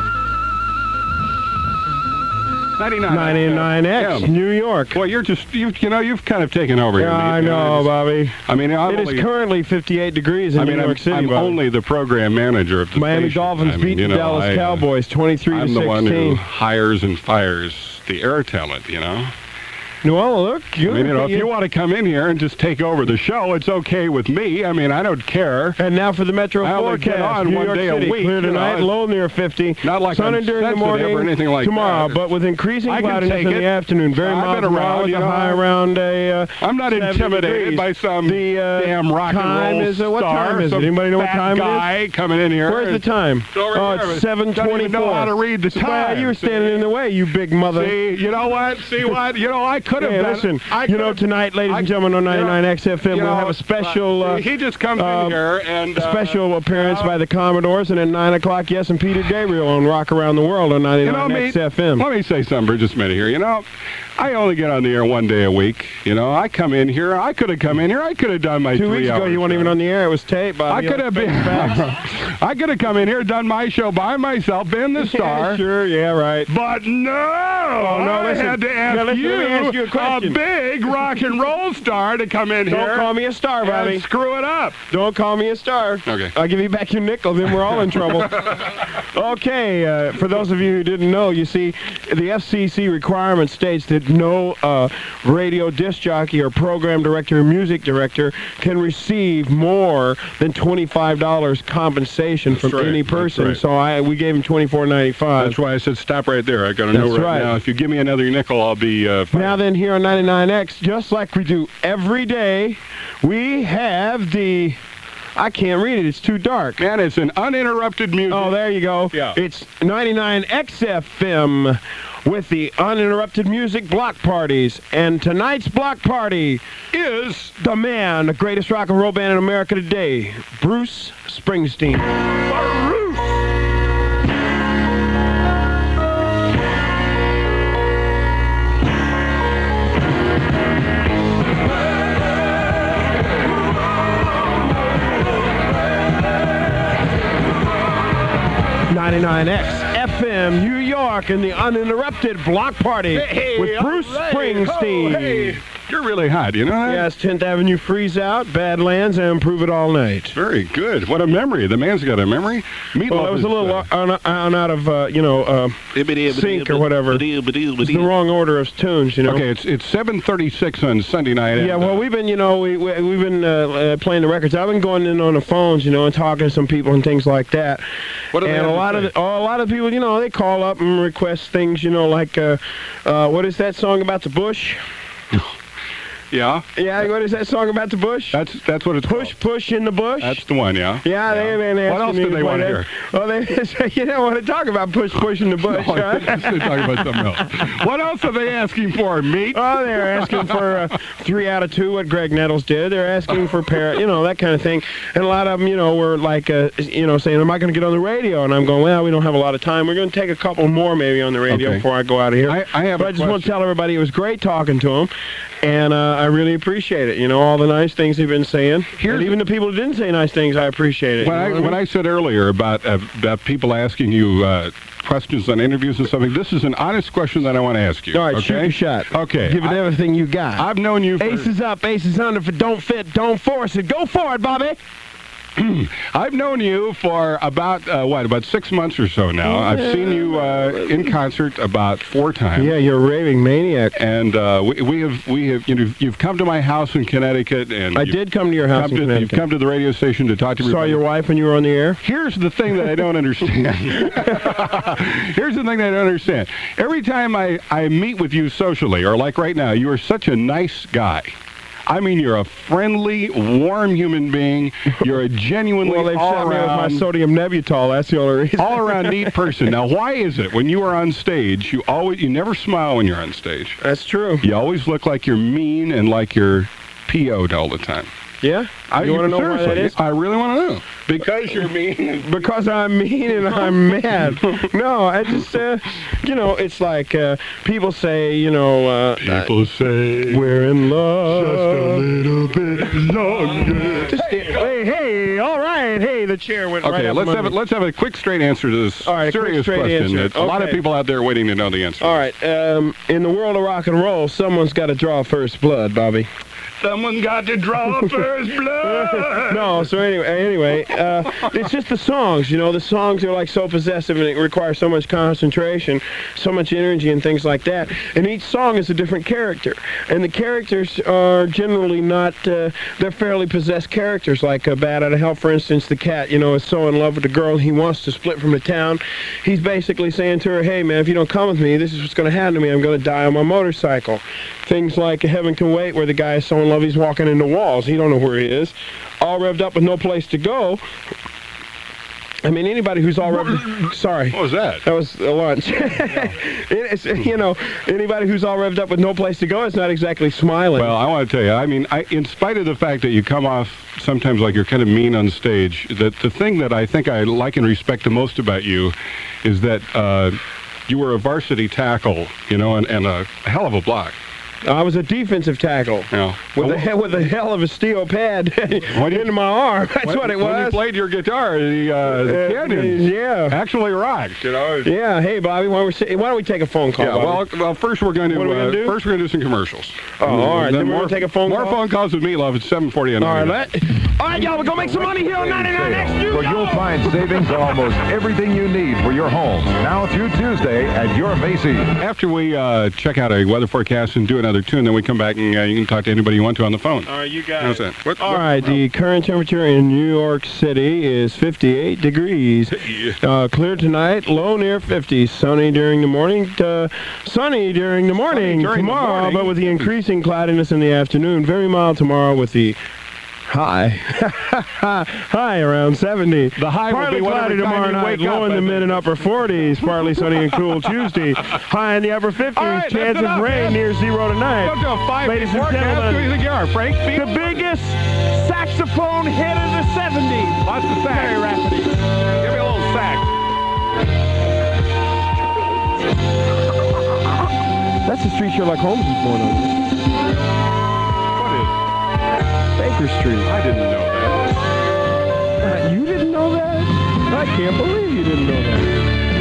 99X, New York. Well, you've kind of taken over here. Yeah, I know, Bobby. I mean, it is currently 58 degrees in New York City. I'm only the program manager of the Miami station. Dolphins beat the Dallas Cowboys 23-16. I'm the one who hires and fires the air talent, you know. Well, look, if you want to come in here and just take over the show, it's okay with me. I mean, I don't care. And now for the Metro forecast. On New one York day City, a week. Clear tonight, low near 50. Not like sun during the morning or anything like tomorrow, that. But with increasing cloudiness in the afternoon. Very mild tomorrow with a high around a I'm not intimidated by some damn rock and roll star. What time is it? Anybody know what time it is? Guy coming in here. Where's the time? It's 7:24. Don't even know how to read the time. Well, you were standing in the way, you big mother. See, you know what? I could have listen. Tonight, ladies and gentlemen, on 99X FM, we'll have a special. He just comes in here and special appearance by the Commodores, and at 9 o'clock, yes, and Peter Gabriel on Rock Around the World on 99X FM. Let me say something for just a minute here. You know, I only get on the air one day a week. You know, I come in here. I could have come in here. I could have done my 2 weeks ago, you weren't even on the air. It was tape, Bobby. I could have been. I could have come in here, done my show by myself, been the star. Sure, yeah, right. But no, I had to ask let me ask you a question. big rock and roll star to come in here. Don't call me a star, Bobby. And screw it up. Don't call me a star. Okay. I'll give you back your nickel, then we're all in trouble. Okay, for those of you who didn't know, you see, the FCC requirement states that no radio disc jockey or program director or music director can receive more than $25 compensation from any person. Right. So we gave him $24.95. That's why I said stop right there. I got to know right now. If you give me another nickel, I'll be now then, here on 99X, just like we do every day, we have the... I can't read it. It's too dark. Man, it's an uninterrupted music. Oh, there you go. Yeah. It's 99XFM with the uninterrupted music block parties. And tonight's block party is the man, the greatest rock and roll band in America today, Bruce Springsteen. Bruce! 99X FM New York in the uninterrupted block party with Bruce Springsteen. Hey, you're really hot, you know that? Yes, 10th Avenue Freeze Out, Badlands, and Improve It All Night. Very good. What a memory. The man's got a memory. Well, it was a little out of, sync or whatever. It's the wrong order of tunes, you know. Okay, it's 7:36 on Sunday night. Yeah, well, we've been, we've been playing the records. I've been going in on the phones, and talking to some people and things like that. What do they have to say? A lot of people, they call up and request things, like, what is that song about the bush? Yeah. Yeah, what is that song about the bush? That's what it's Push, called. Push in the bush? That's the one, yeah. Yeah, they're what else do they want to hear? Well, they say you don't want to talk about push in the bush, right? They're talking about something else. What else are they asking for, meat? Oh, they're asking for 3 out of 2, what Greg Nettles did. They're asking for that kind of thing. And a lot of them, were like, saying, am I going to get on the radio? And I'm going, well, we don't have a lot of time. We're going to take a couple more maybe on the radio before I go out of here. I just want to tell everybody it was great talking to them. And I really appreciate it. All the nice things they've been saying. And even the people who didn't say nice things, I appreciate it. When I said earlier about people asking you questions on interviews and something, this is an honest question that I want to ask you. All right, shoot your shot. Okay. Give it everything you got. I've known you for... Aces up, aces under. If it don't fit, don't force it. Go for it, Bobby. I've known you for about 6 months or so now. I've seen you in concert about 4 times. Yeah, you're a raving maniac. And we have you've come to my house in Connecticut, and I did come to your house in Connecticut. You've come to the radio station to talk to me. Saw your wife when you were on the air. Here's the thing that I don't understand. Here's the thing that I don't understand. Every time I meet with you socially, or like right now, you are such a nice guy. I mean, you're a friendly, warm human being. You're a genuinely all around with my sodium Nebutol. That's the only reason. All around neat person. Now, why is it when you are on stage, you never smile when you're on stage? That's true. You always look like you're mean and like you're PO'd all the time. Yeah? You want to know why that is? I really want to know. Because you're mean? Because I'm mean and I'm mad. No, I just, it's like people say, people say we're in love. Just a little bit longer. Hey, all right. Hey, the chair went right up. Okay, let's have a quick, straight answer to this serious question that a lot of people out there are waiting to know the answer. All right. In the world of rock and roll, someone's got to draw first blood, Bobby. Someone got to draw first blood. No, so anyway, it's just the songs. The songs are like so possessive and it requires so much concentration, so much energy and things like that. And each song is a different character. And the characters are generally not, they're fairly possessed characters. Like Bat Out of Hell, for instance, the cat, is so in love with the girl he wants to split from the town. He's basically saying to her, hey man, if you don't come with me, this is what's going to happen to me. I'm going to die on my motorcycle. Things like Heaven Can Wait, where the guy is so in love he's walking into walls. He don't know where he is. All revved up with no place to go. I mean, anybody who's all revved... Sorry. What was that? That was a lunch. It's, anybody who's all revved up with no place to go is not exactly smiling. Well, I want to tell you, I mean, in spite of the fact that you come off sometimes like you're kind of mean on stage, the thing that I think I like and respect the most about you is that you were a varsity tackle, and a hell of a block. I was a defensive tackle. Yeah. With a hell of a steel pad into my arm. That's what it was. When you played your guitar, the Canyons actually rocked. You know. Yeah. Hey, Bobby, why don't we take a phone call? Yeah. Bobby? Well, first we're going to do some commercials. Oh, all right. Then we're going to take a phone call. More phone calls with Meatloaf at 7:40 at night. All right, y'all. We're going to make some money here on 99X. Where you'll find savings on almost everything you need for your home. Now through Tuesday at your Macy's. After we check out a weather forecast and do another tune, then we come back and you can talk to anybody you want to on the phone. All right, you got How's that? All right, the current temperature in New York City is 58 degrees. Clear tonight, low near 50. Sunny during the morning. Tomorrow, but with the increasing cloudiness in the afternoon. Very mild tomorrow with the high around 70. The high partly will be cloudy tomorrow night, low in the mid and upper 40s. Partly sunny and cool Tuesday. High in the upper 50s. Right, chance of rain near 0 tonight. Go to a 5-day Ladies and forecast. gentlemen, Who do you think you are, Frank? the biggest saxophone hit of the 70s. Lots of sax. Very Rafferty. Give me a little sax. That's the street Sherlock Holmes was born on. What is? Baker Street. I didn't know that. You didn't know that? I can't believe you didn't know that.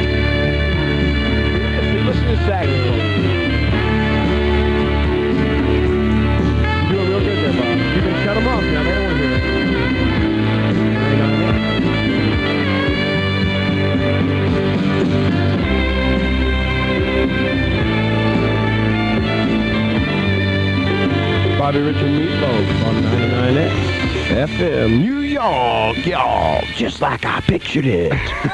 Listen to saxophone. You're doing real good there, Bob. You can shut them off now. They don't want to hear it. Bobby Rich and Meatloaf on 99X FM. New York, y'all, just like I pictured it.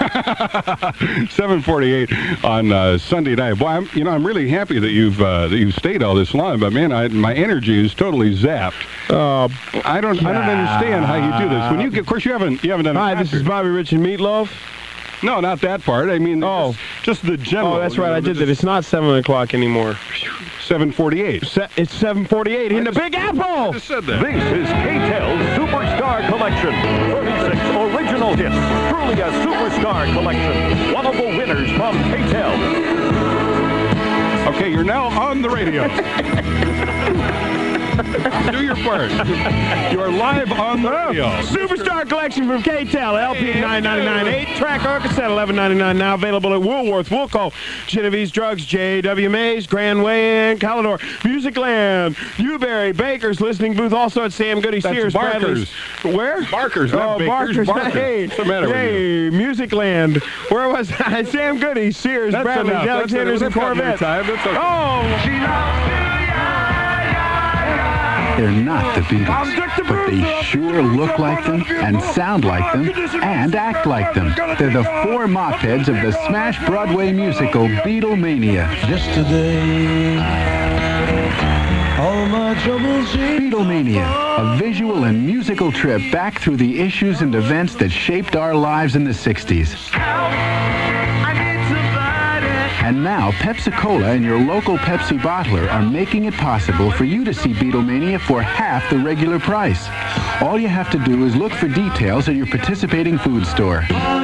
7:48 on Sunday night. Boy, I'm really happy that you've stayed all this long. But man, my energy is totally zapped. I don't understand how you do this. When of course, you haven't done. Hi, this is Bobby Rich and Meatloaf. No, not that part. I mean, just the general. Oh, that's right. I did that. It's not 7 o'clock anymore. 7:48. It's 7:48 in the Big Apple. I just said that. This is K-Tel's Superstar Collection. 36 original hits. Truly a superstar collection. One of the winners from K-Tel. Okay, you're now on the radio. Do your part. You are live on the radio. Superstar collection from K-Tel. LP $9.99. 8-track or cassette $11.99. Now available at Woolworth, Woolco, Genovese Drugs, J.W. Mays, Grand Way, and Calidor. Musicland, Newberry, Baker's Listening Booth. Also at Sam Goody, Sears, Barker's. Where? Barker's, not Baker's. Barker's. Hey, what's the matter with you? Musicland. Where was I? Sam Goody, Sears, That's Bradley, enough. Alexander's, and Corvette. They're not the Beatles, but they sure look like them and sound like them and act like them. They're the four mopheads of the smash Broadway musical Beatlemania. Just today, all my troubles seem Beatlemania, a visual and musical trip back through the issues and events that shaped our lives in the 60s. And now, Pepsi-Cola and your local Pepsi bottler are making it possible for you to see Beatlemania for half the regular price. All you have to do is look for details at your participating food store.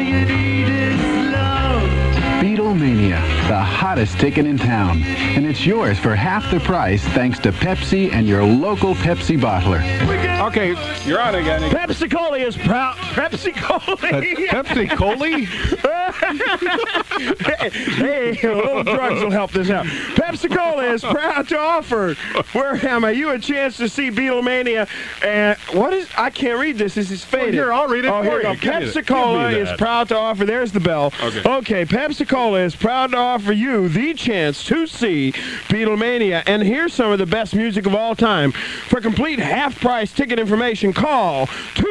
Beatlemania, the hottest ticket in town. And it's yours for half the price thanks to Pepsi and your local Pepsi bottler. Okay, you're on again. Pepsi-Cola is proud. Pepsi-Cola. Pepsi-Cola? Hey, a little drugs will help this out. Pepsi-Cola is proud to offer, where am I, you a chance to see Beatlemania. And what is, I can't read this. This is faded. Here, I'll read it for here you. we go. Pepsi-Cola is proud to offer, there's the bell. Okay, Pepsi-Cola is proud to offer you the chance to see Beatlemania. And here's some of the best music of all time. For complete half-price ticket information, call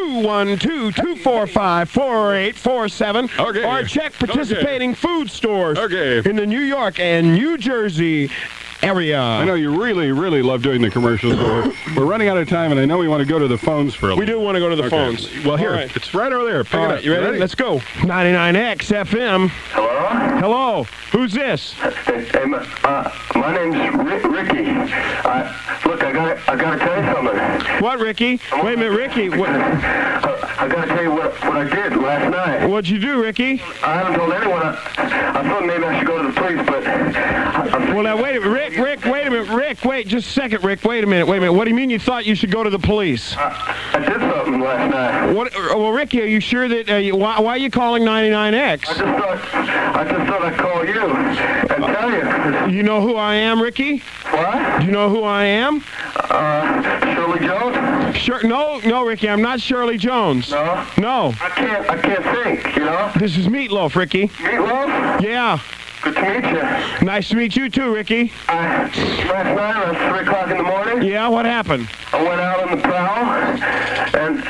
212-245-4847 or check participating food stores in the New York and New Jersey area. I know you really, really love doing the commercials, but we're running out of time, and I know we want to go to the phones for a little. We do want to go to the phones. Well, here, it's right over there. Pick it up. You ready? Let's go. 99X FM. Hello? Hello. Who's this? Hey, my name's Ricky. Look, I gotta tell you something. What, Ricky? Wait a minute, Ricky. What? I got to tell you what I did last night. What'd you do, Ricky? I haven't told anyone. I thought maybe I should go to the police, but... Well, now, wait a minute. Rick, wait a minute. Rick, wait just a second, Rick. Wait a minute. What do you mean you thought you should go to the police? I did something last night. What? Well, Ricky, are you sure that... why are you calling 99X? I just thought I'd call you and tell you. You know who I am, Ricky? What? Do you know who I am? Shirley Jones? Sure. No, Ricky, I'm not Shirley Jones. No? No. I can't think, you know? This is Meatloaf, Ricky. Meatloaf? Yeah. Good to meet you. Nice to meet you, too, Ricky. Last night around 3 o'clock in the morning. Yeah, what happened? I went out on the prowl, and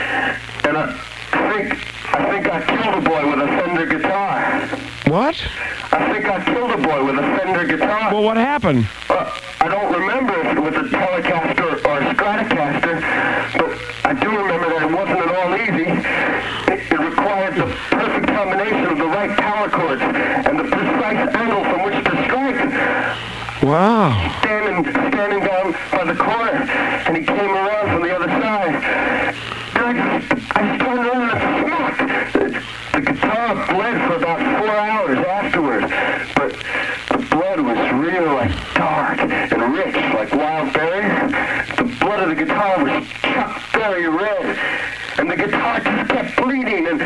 I think I killed a boy with a Fender guitar. What? I think I killed a boy with a Fender guitar. Well, what happened? I don't remember if it was a Telecaster or a Stratocaster, but I do remember that it wasn't at all easy. It required the perfect combination of the right power chords and the precise angle from which to strike. Wow. Standing down by the corner, and he came around from the other side. And I just turned around and smacked. The guitar bled for about 4 hours afterward, but the blood was real, like dark and rich, like wild berries. The blood of the guitar was Chuck Berry red, and the guitar just kept bleeding, and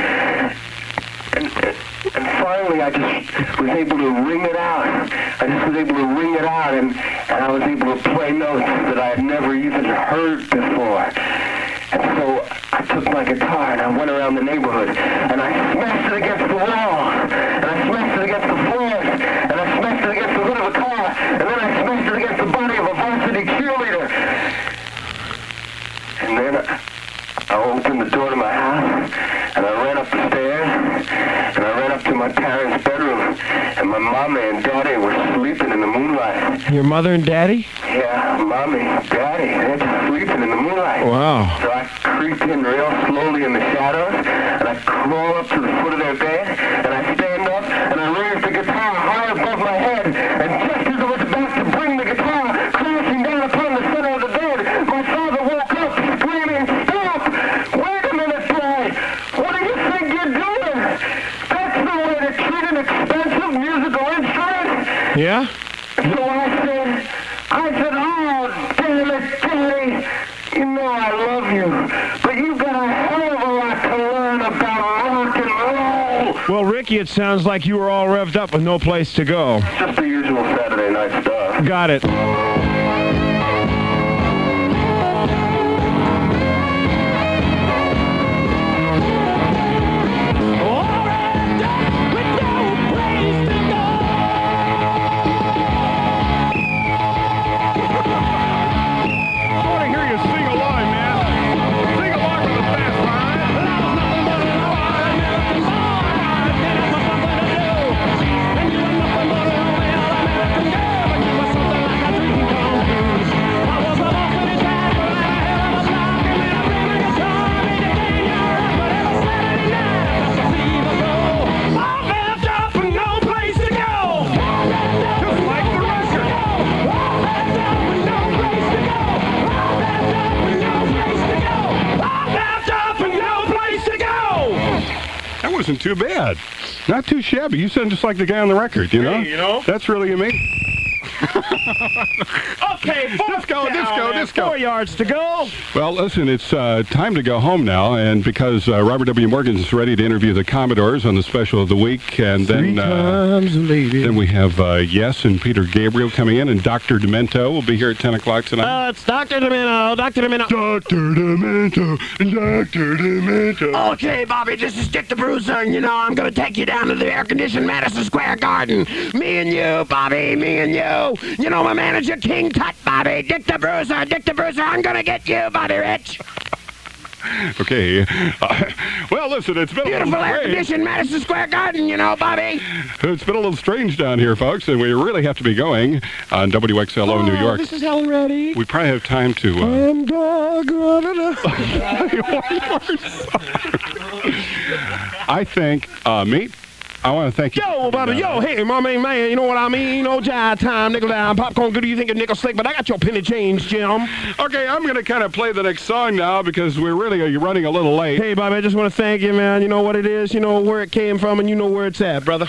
finally I just was able to ring it out. I just was able to ring it out, and I was able to play notes that I had never even heard before. And so I took my guitar and I went around the neighborhood and I smashed it against the wall, and I smashed it against the floors, and I smashed it against the hood of a car, and then I smashed it against the body of a varsity cheerleader. And then I opened the door to my house, and I ran up the stairs, and I ran up to my parents' bedroom, and my mommy and daddy were sleeping in the moonlight. Your mother and daddy? Yeah, mommy, daddy, they're just sleeping in the moonlight. Wow. So I creep in real slowly in the shadows, and I crawl up to the foot of their bed, and I stand up, and I raise the guitar high above my head, and just as I was about to bring the guitar crashing down upon the center of the bed, my father woke up screaming, "Stop! Wait a minute, Dad! What do you think you're doing? That's the way to treat an expensive musical instrument!" Yeah? So I said, "Oh, damn it, Daddy! You know I love you, but you got a hell of a lot to learn about rock and roll." Well, Ricky, it sounds like you were all revved up with no place to go. Just the usual Saturday night stuff. Got it. Wasn't too bad. Not too shabby. You sound just like the guy on the record, you know? Hey, you know? That's really amazing. Okay, disco. 4 yards to go. Well, listen, it's time to go home now, and because Robert W. Morgan is ready to interview the Commodores on the special of the week, and then then we have Yes and Peter Gabriel coming in, and Dr. Demento will be here at 10 o'clock tonight. It's Dr. Demento. Dr. Demento. Okay, Bobby, this is Dick the Bruiser, and you know I'm going to take you down to the air-conditioned Madison Square Garden. Me and you, Bobby, me and you. You know my manager, King Tut, Bobby. Dick the Bruiser, I'm going to get you, Bobby Rich. Okay. Well, listen, it's been beautiful air-conditioned Madison Square Garden, you know, Bobby. It's been a little strange down here, folks, and we really have to be going on WXLO New York. This is Helen Reddy. We probably have time to... I'm dog I think, mate, I want to thank you. Yo, brother, yo, hey, my main man, you know what I mean? You know, jive time, nickel down, popcorn, good do you think of nickel slick, but I got your penny change, Jim. Okay, I'm going to kind of play the next song now because we're really running a little late. Hey, Bobby, I just want to thank you, man. You know what it is, you know where it came from, and you know where it's at, brother.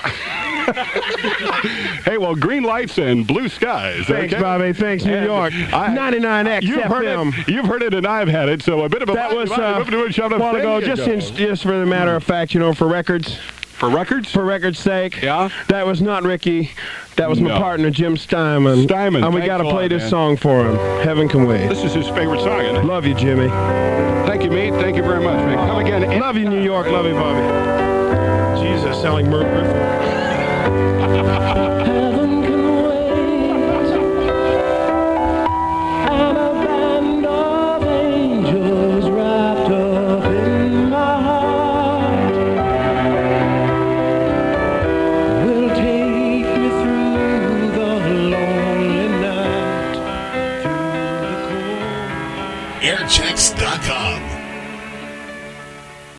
Hey, well, green lights and blue skies. Thanks, okay? Bobby. Thanks, New York. 99X FM. You've heard it, and I've had it, so a bit of a... That was a while ago, just for the matter of fact, you know, for records. For records? For records' sake. Yeah? That was not Ricky. That was my partner, Jim Steinman. And we got to play this song for him. Heaven Can Wait. This is his favorite song, isn't it? Love you, Jimmy. Thank you, mate. Thank you very much, mate. Come again. Love you, New York. Love you, Bobby. Jesus, sounding murder. Heaven can wait, and a band of angels wrapped up in my heart will take me through the lonely night, through the cold. Airchecks.com.